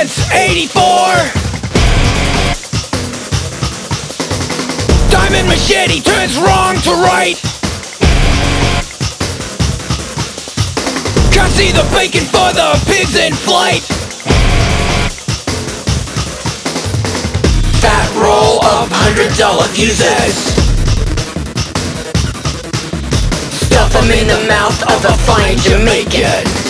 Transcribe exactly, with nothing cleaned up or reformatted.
since eighty-four. Diamond machete turns wrong to right. Can't see the bacon for the pigs in flight. Fat roll of hundred dollar fuses. Stuff them in the mouth of a fine Jamaican.